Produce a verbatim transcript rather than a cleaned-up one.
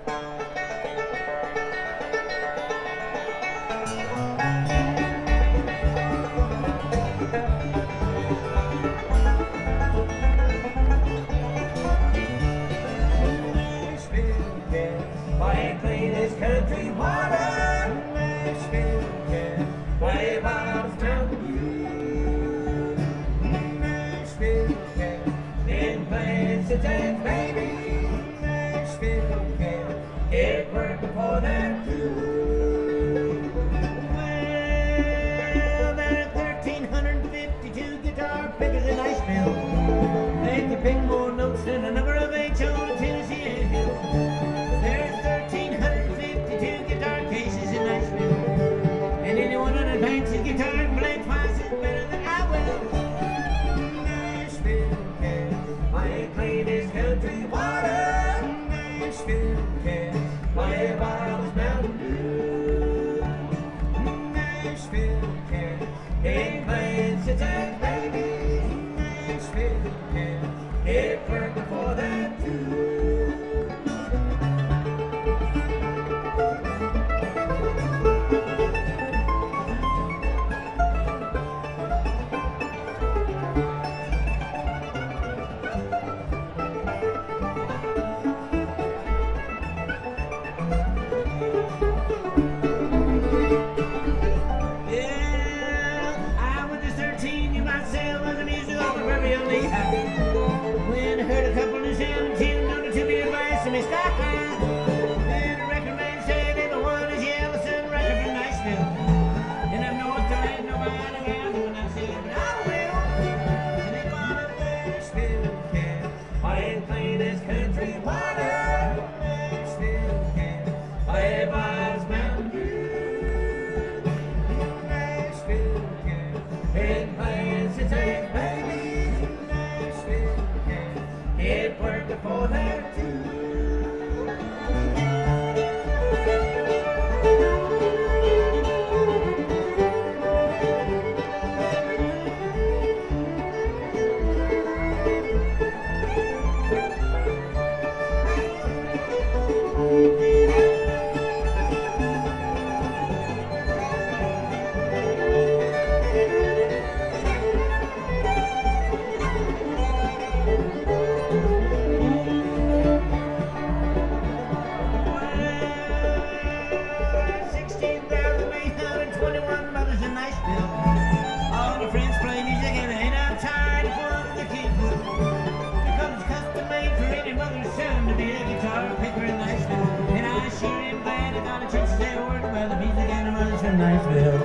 Why clean this country water? Nashville can play Bob's Mountain Dew. Nashville can been playing since its baby. Nashville can it worked before that too. Well, there are thirteen fifty-two guitar pickers in Nashville. They can pick more notes than a number of H O to Tennessee and Hill. There's thirteen fifty-two guitar cases in Nashville, and anyone on advances guitar can play twice as better than I will. Nashville can play clean as country water. Nashville can play Bob's Mountain Dew. Nashville can ain't playing since that baby. Nashville can it worked before that too. When I heard a couple of seventeen under to be advice to me sky high, then the record man said everyone is Yellowstone record from Nashville. And up north there ain't nobody around when I said, but I will. And they want a Nashville can play clean as country water. Nashville can play Bob's Mountain Dew. Nashville can been playing since eight baby. It worked before that too. All the friends play music and ain't I'm tired of one the kids will. Becomes custom made for any mother's son to be a guitar picker in Nashville. And I sure am glad I got a chance to say a word about the music and the mothers from Nashville.